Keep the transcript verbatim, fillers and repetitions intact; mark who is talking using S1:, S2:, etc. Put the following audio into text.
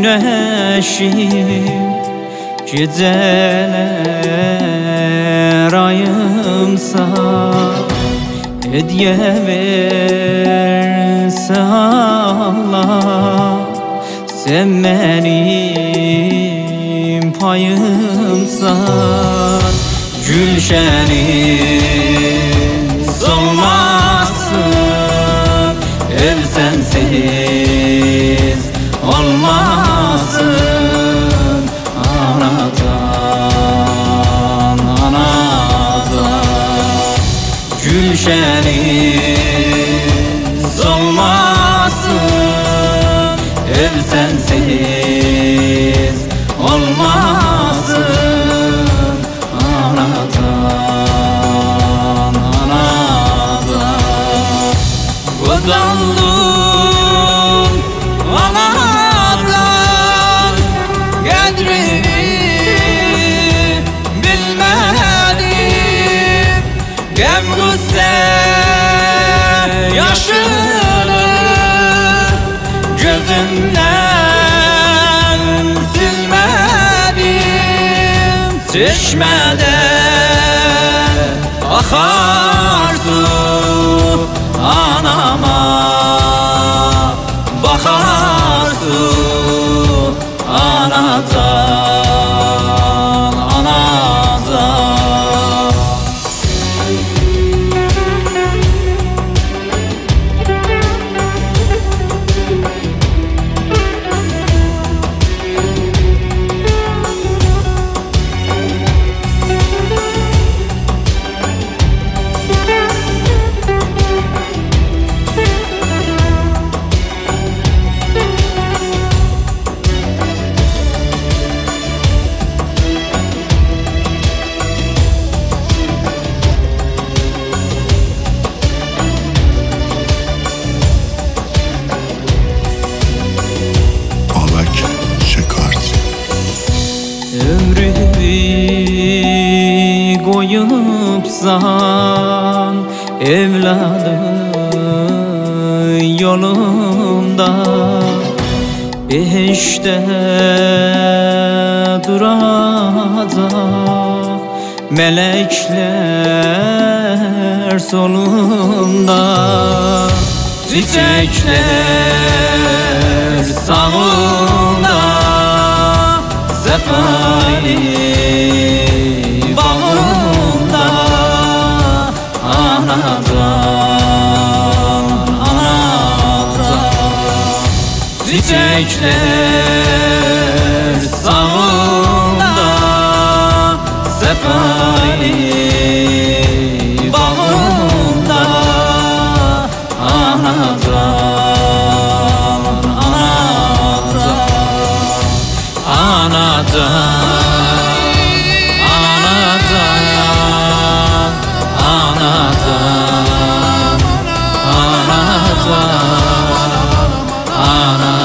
S1: güneşim, geceler ayımsa, hediye verse Allah, sen benim payımsan. Gülşenin solmasın, ev sensiz olmasın. Anadan anadan Gülşenin solmasın, ev sensiz olmasın. Anadan anadan Kudallum anadan Gedrini bilmedim, gem gusse yaşını gözümden silmedim. Çeşmeden akar su, anama bakar su. Anadan anadan ömrümü koyupsan evladım yolunda, beşte duracak melekler solunda. Çiçekler sağında, sefali bağında. Anadan anadan çiçekler sağında, sefali bağında. Anadan anadan anadan anadan anadan anadan anadan